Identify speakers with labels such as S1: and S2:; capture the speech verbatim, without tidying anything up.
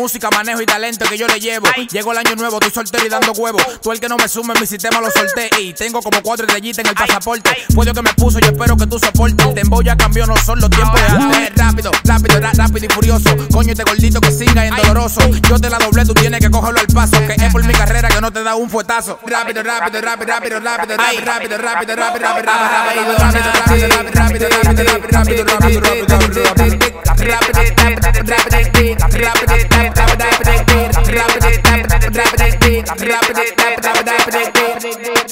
S1: música, manejo y talento que yo le llevo. Llegó el año nuevo, estoy soltero y dando huevos. Tú el que no me sume en mi sistema lo solté. Y tengo como cuatro estrellitas en el pasaporte. Fue Dios que me puso, yo espero que tú soportes. El dembow ya cambió, no son los tiempos de antes. Rápido, rápido, ra- rápido y furioso. Coño, este gordito que singa en doloroso. Yo te la doblé, tú tienes que cogerlo al paso. Que es por mi carrera que no te da un fuetazo. Rápido, rápido, rápido, rápido, rápido, rápido, rápido, rápido, rápido, rápido, rápido, rápido, rápido, rápido, rápido,